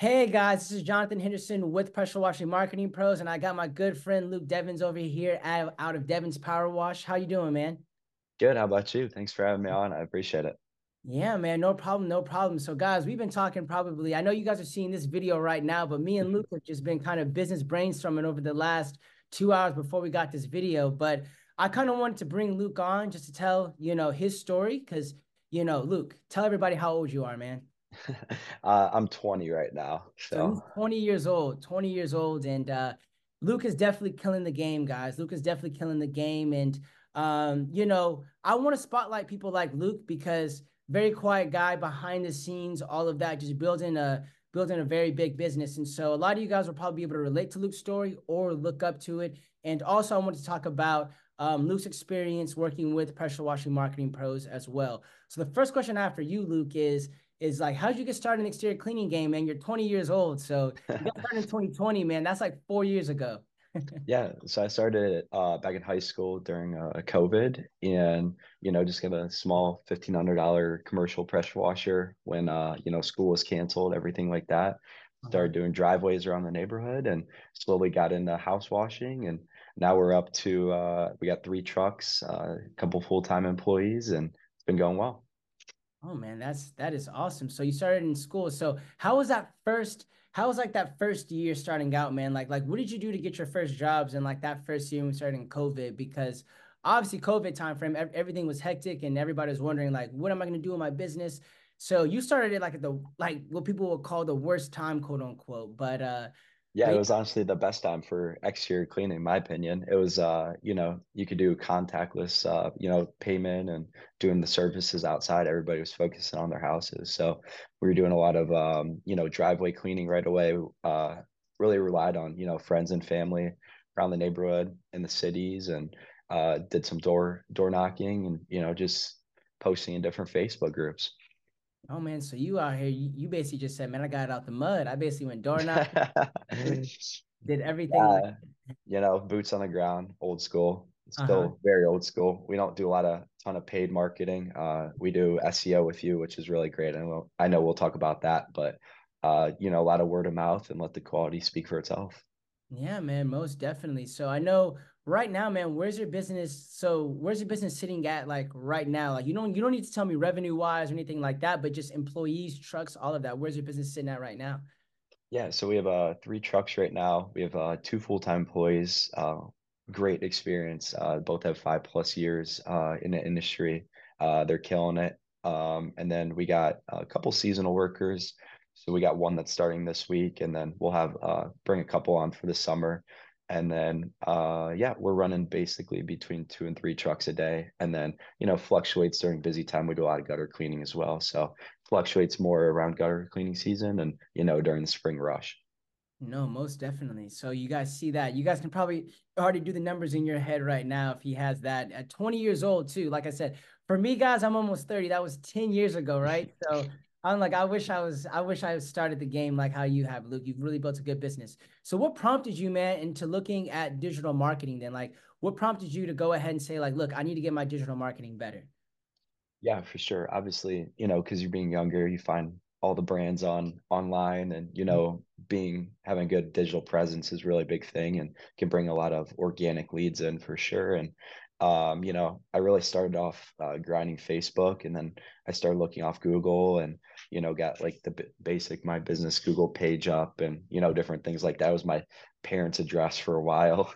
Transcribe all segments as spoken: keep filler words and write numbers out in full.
Hey guys, this is Jonathan Henderson with Pressure Washing Marketing Pros, and I got my good friend Luke Devins over here out, out of Devins Power Wash. How you doing, man? Good. How about you? Thanks for having me on. I appreciate it. Yeah, man, no problem, no problem. So, guys, we've been talking probably. I know you guys are seeing this video right now, but me and Luke have just been kind of business brainstorming over the last two hours before we got this video. But I kind of wanted to bring Luke on just to tell, you know, his story because, you know, Luke, tell everybody how old you are, man. Uh, I'm twenty right now, So he's so twenty years old, twenty years old, and uh, Luke is definitely killing the game, guys. Luke is definitely killing the game, and um, you know, I want to spotlight people like Luke because very quiet guy behind the scenes, all of that, just building a building a very big business. And so a lot of you guys will probably be able to relate to Luke's story or look up to it. And also, I want to talk about um, Luke's experience working with pressure washing marketing pros as well. So the first question I have for you, Luke, is is like, how'd you get started in the exterior cleaning game, man? You're twenty years old. So you got started in twenty twenty, man. That's like four years ago. yeah. So I started uh, back in high school during uh, COVID, and you know, just got a small fifteen hundred dollar commercial pressure washer when uh, you know school was canceled, everything like that. Uh-huh. Started doing driveways around the neighborhood, and slowly got into house washing, and now we're up to uh, we got three trucks, uh, a couple full time employees, and it's been going well. Oh man, that's that is awesome. So you started in school. So how was that first? How was like that first year starting out, man? Like like what did you do to get your first jobs and like that first year when we started in COVID? Because obviously COVID time frame, ev- everything was hectic and everybody was wondering like, what am I going to do in my business? So you started it like at the like what people would call the worst time, quote unquote. But uh, Yeah, but it yeah, was honestly the best time for exterior cleaning, in my opinion. It was, uh, you know, you could do contactless, uh, you know, payment and doing the services outside. Everybody was focusing on their houses. So we were doing a lot of, um, you know, driveway cleaning right away. Uh, really relied on, you know, friends and family around the neighborhood in the cities and uh, did some door door knocking and, you know, just posting in different Facebook groups. oh man, so you out here, you, you basically just said, man, I got it out the mud. I basically went door knocking, did everything like, Yeah, you know, boots on the ground, old school. uh-huh. Still very old school. We don't do a lot of ton of paid marketing. Uh, we do S E O with you, which is really great. And we'll, I know we'll talk about that, but uh, you know, a lot of word of mouth and let the quality speak for itself. Yeah, man, most definitely. So I know right now, man, where's your business? So where's your business sitting at like right now? Like you don't you don't need to tell me revenue wise or anything like that, but just employees, trucks, all of that. Where's your business sitting at right now? Yeah, so we have uh three trucks right now. We have uh two full-time employees. Uh, great experience. Uh, both have five plus years uh in the industry. Uh, they're killing it. Um, and then we got a couple seasonal workers. So we got one that's starting this week, and then we'll have uh bring a couple on for the summer. And then uh yeah, we're running basically between two and three trucks a day. And then, you know, fluctuates during busy time. We do a lot of gutter cleaning as well. So fluctuates more around gutter cleaning season and you know during the spring rush. No, most definitely. So you guys see that. You guys can probably already do the numbers in your head right now if he has that at twenty years old too. Like I said, for me, guys, I'm almost thirty. That was ten years ago, right? So I'm like, I wish I was, I wish I started the game like how you have, Luke. You've really built a good business. So what prompted you, man, into looking at digital marketing then? Like, what prompted you to go ahead and say, like, look, I need to get my digital marketing better? Yeah, for sure. Obviously, you know, because you're being younger, you find all the brands on online and you know being having a good digital presence is really a big thing and can bring a lot of organic leads in for sure. And um, you know, I really started off uh, grinding Facebook and then I started looking off Google and you know got like the b basic My Business Google page up and you know different things like that. It was my parents' address for a while.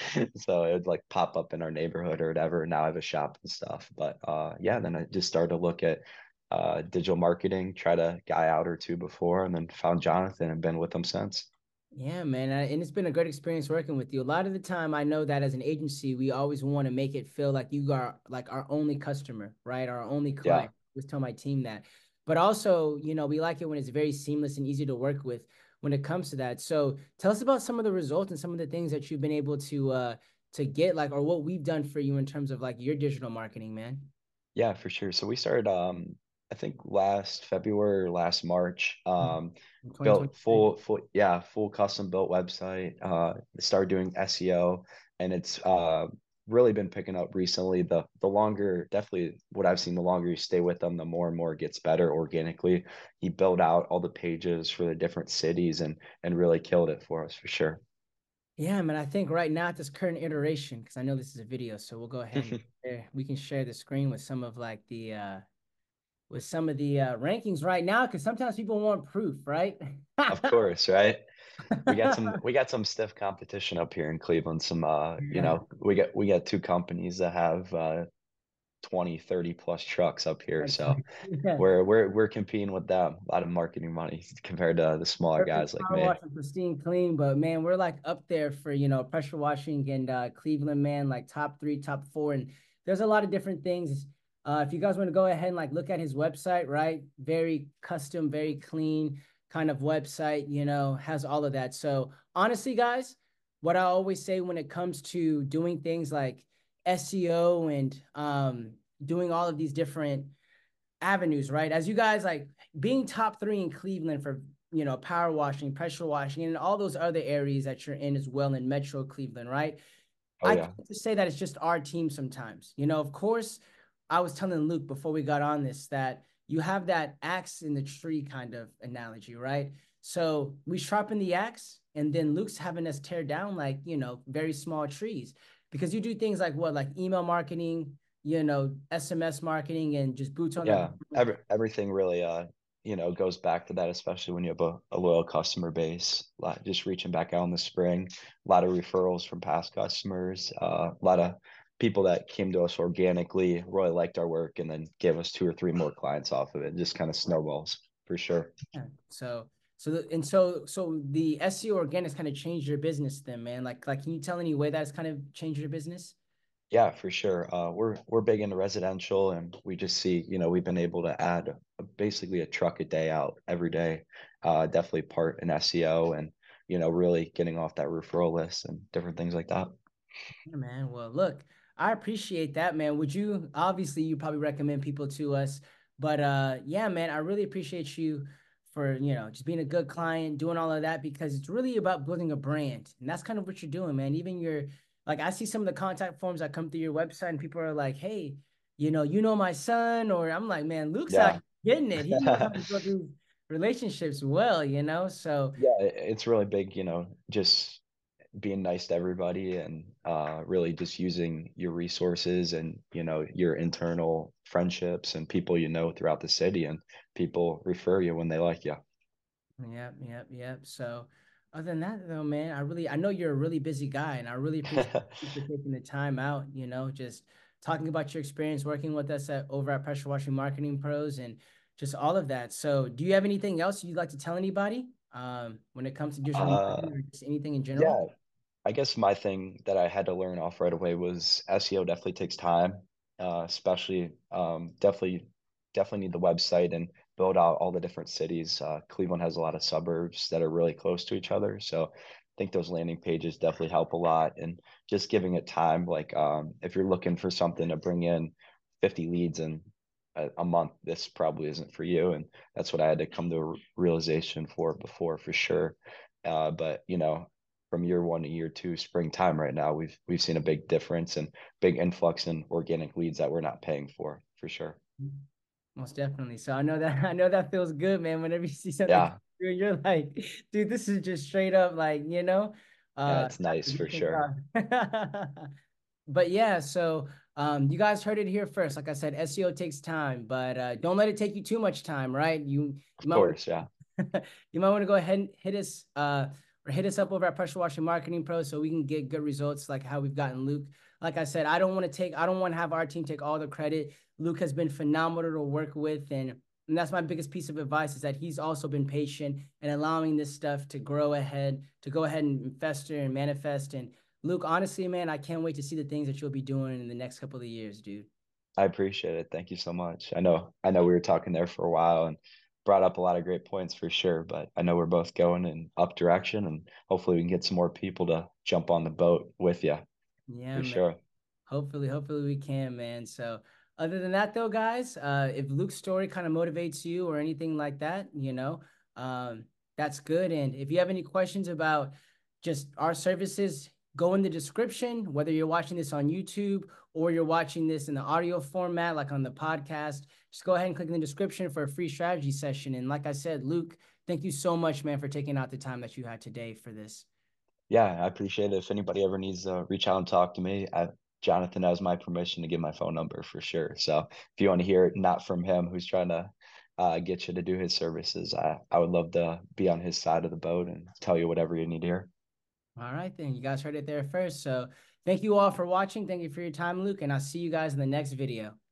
So it would like pop up in our neighborhood or whatever. Now I have a shop and stuff. But uh yeah, then I just started to look at uh digital marketing, tried a guy out or two before, and then found Jonathan and been with him since. Yeah, man. I- And it's been a great experience working with you. A lot of the time, I know that as an agency, we always want to make it feel like you are like our only customer, right? Our only Yeah. client. I always tell my team that. But also, you know, we like it when it's very seamless and easy to work with when it comes to that. So tell us about some of the results and some of the things that you've been able to uh to get, like, or what we've done for you in terms of like your digital marketing, man. Yeah, for sure. So we started um I think last February or last March. Um In built twenty twenty-three. full full yeah, full custom built website. Uh started doing S E O and it's uh really been picking up recently. The the longer, definitely what I've seen, the longer you stay with them, the more and more it gets better organically. He built out all the pages for the different cities and and really killed it for us for sure. Yeah, man. I think right now at this current iteration, because I know this is a video, so we'll go ahead and share, we can share the screen with some of like the uh with some of the uh rankings right now, because sometimes people want proof, right? Of course, right? We got some we got some stiff competition up here in Cleveland. Some uh, you Yeah. know, we got we got two companies that have uh twenty, thirty plus trucks up here. So Yeah. we're we're we're competing with them. A lot of marketing money compared to the smaller Perfect guys like power me. wash and pristine clean, but man, we're like up there for, you know, pressure washing and uh Cleveland, man, like top three, top four. And there's a lot of different things. Uh, if you guys want to go ahead and like look at his website, right? Very custom, very clean kind of website, you know, has all of that. So honestly, guys, what I always say when it comes to doing things like S E O and um doing all of these different avenues, right? As you guys like being top three in Cleveland for, you know, power washing, pressure washing, and all those other areas that you're in as well in Metro Cleveland, right? Oh I yeah. can't just say that it's just our team sometimes. You know, of course, I was telling Luke before we got on this that you have that axe in the tree kind of analogy, right? So we sharpen the axe, and then Luke's having us tear down like, you know, very small trees because you do things like what, like email marketing, you know, S M S marketing, and just boots on the Yeah. ground. Every everything really uh, you know, goes back to that, especially when you have a, a loyal customer base. Like just reaching back out in the spring, a lot of referrals from past customers, uh, a lot of people that came to us organically, really liked our work, and then gave us two or three more clients off of it. Just kind of snowballs for sure. Yeah. So, so the, and so, so the S E O organics kind of changed your business then, man. Like, like, can you tell any way that's kind of changed your business? Yeah, for sure. Uh, we're we're big into residential, and we just see, you know, we've been able to add a, basically a truck a day out every day. Uh, definitely part in S E O, and you know, really getting off that referral list and different things like that. Yeah, man. Well, look, I appreciate that, man. Would you, obviously you probably recommend people to us, but uh yeah, man, I really appreciate you for, you know, just being a good client, doing all of that because it's really about building a brand. And that's kind of what you're doing, man. Even your like I see some of the contact forms that come through your website and people are like, "Hey, you know, you know my son," or I'm like, "Man, Luke's out Yeah. here getting it. He knows how to build these relationships well, you know?" So, Yeah, it- it's really big, you know, just being nice to everybody and uh, really just using your resources and, you know, your internal friendships and people you know throughout the city, and people refer you when they like you. yep, yep, yep. So, other than that, though, man, I really, I know you're a really busy guy, and I really appreciate you for taking the time out. You know, just talking about your experience working with us at over at Pressure Washing Marketing Pros, and just all of that. So, do you have anything else you'd like to tell anybody um, when it comes to digital Uh, marketing or just anything in general? yeah, I guess my thing that I had to learn off right away was S E O definitely takes time, uh, especially um, definitely definitely need the website and build out all the different cities. Uh, Cleveland has a lot of suburbs that are really close to each other, so I think those landing pages definitely help a lot. And just giving it time, like um, if you're looking for something to bring in fifty leads in a, a month, this probably isn't for you. And that's what I had to come to a realization for before, for sure. Uh, but you know, from year one to year two springtime right now, we've we've seen a big difference and big influx in organic leads that we're not paying for for sure. Most definitely. So I know that I know that feels good, man. Whenever you see something Yeah, and you're like, dude, this is just straight up like, you know, yeah, uh it's nice for that's sure. but yeah, so um you guys heard it here first. Like I said, S E O takes time, but uh don't let it take you too much time, right? You you Of might want course, yeah. you might want to go ahead and hit us uh or hit us up over at Pressure Washing Marketing Pro so we can get good results like how we've gotten Luke. Like I said, I don't want to take I don't want to have our team take all the credit. Luke has been phenomenal to work with, and and that's my biggest piece of advice is that he's also been patient and allowing this stuff to grow ahead, to go ahead and fester and manifest. And Luke, honestly, man, I can't wait to see the things that you'll be doing in the next couple of years, dude. I appreciate it. Thank you so much. I know I know we were talking there for a while and brought up a lot of great points for sure, but I know we're both going in up direction, and hopefully we can get some more people to jump on the boat with you Yeah, for man. sure. Hopefully, hopefully we can, man. So, other than that, though, guys, uh, if Luke's story kind of motivates you or anything like that, you know, um, that's good. And if you have any questions about just our services, go in the description, whether you're watching this on YouTube or you're watching this in the audio format, like on the podcast. Just go ahead and click in the description for a free strategy session. And like I said, Luke, thank you so much, man, for taking out the time that you had today for this. Yeah, I appreciate it. If anybody ever needs to reach out and talk to me, I, Jonathan has my permission to give my phone number for sure. So if you want to hear it, not from him who's trying to uh, get you to do his services, I, I would love to be on his side of the boat and tell you whatever you need to hear. All right, then. You guys heard it there first. So thank you all for watching. Thank you for your time, Luke, and I'll see you guys in the next video.